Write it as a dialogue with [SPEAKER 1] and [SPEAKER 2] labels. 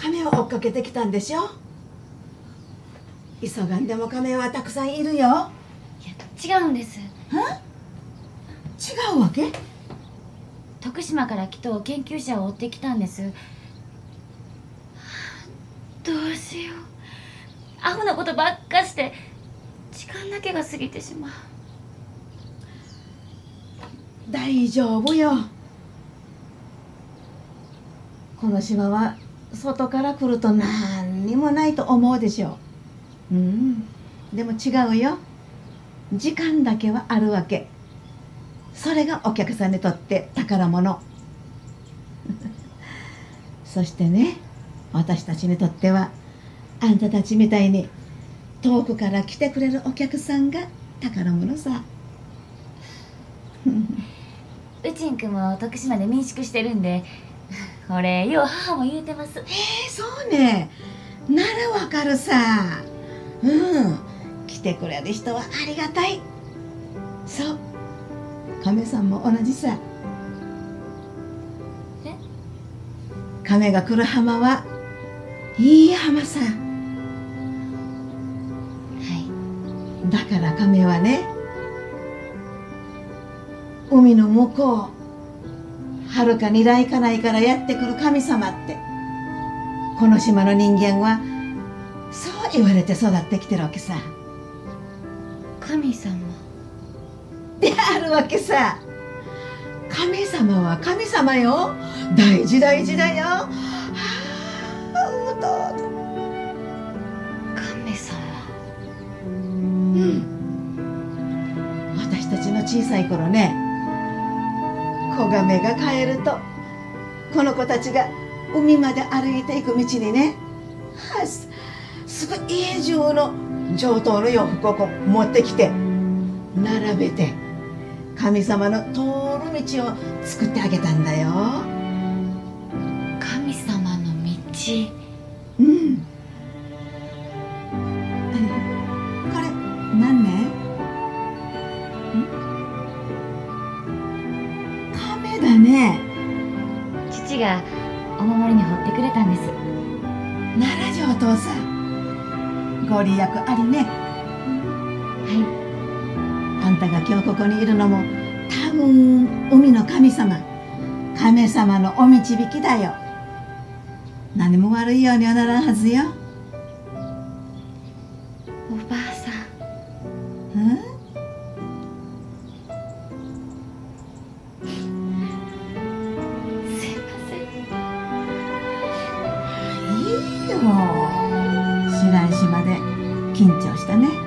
[SPEAKER 1] 亀を追っかけてきたんでしょ。急がんでも亀はたくさんいるよ。
[SPEAKER 2] いや違うんです。
[SPEAKER 1] 違うわけ？
[SPEAKER 2] 徳島から来と研究者を追ってきたんです。どうしよう、アホなことばっかして時間だけが過ぎてしまう。
[SPEAKER 1] 大丈夫よ。この島は外から来ると何にもないと思うでしょう。でも違うよ。時間だけはあるわけ。それがお客さんにとって宝物。そしてね、私たちにとってはあんたたちみたいに遠くから来てくれるお客さんが宝物さ。
[SPEAKER 2] うちんくんも徳島で民宿してるんで、俺よう母も言うてます。
[SPEAKER 1] そうね。ならわかるさ。来てくれる人はありがたい。そう、亀さんも同じさ。亀が来る浜はいい浜さ。だから亀はね、海の向こう、はるかに来かないからやってくる神様って、この島の人間はそう言われて育ってきてるわけさ。
[SPEAKER 2] 神様
[SPEAKER 1] であるわけさ。神様は神様よ。大事大事だよ。
[SPEAKER 2] 神様。
[SPEAKER 1] 私たちの小さい頃ね、子亀が帰るとこの子たちが海まで歩いていく道にね、すぐ家中の上等の洋服を持ってきて並べて、神様の通る道を作ってあげたんだよ。
[SPEAKER 2] 神様の道。
[SPEAKER 1] これ何ね？亀だね。
[SPEAKER 2] 父がお守りに彫ってくれたんです。
[SPEAKER 1] 奈良城お父さん、ご利益ありね。あんたが今日ここにいるのも多分海の神様、亀様のお導きだよ。何も悪いようにはならんはずよ。
[SPEAKER 2] おばあさん。すいません。
[SPEAKER 1] いいよ。白石まで緊張したね。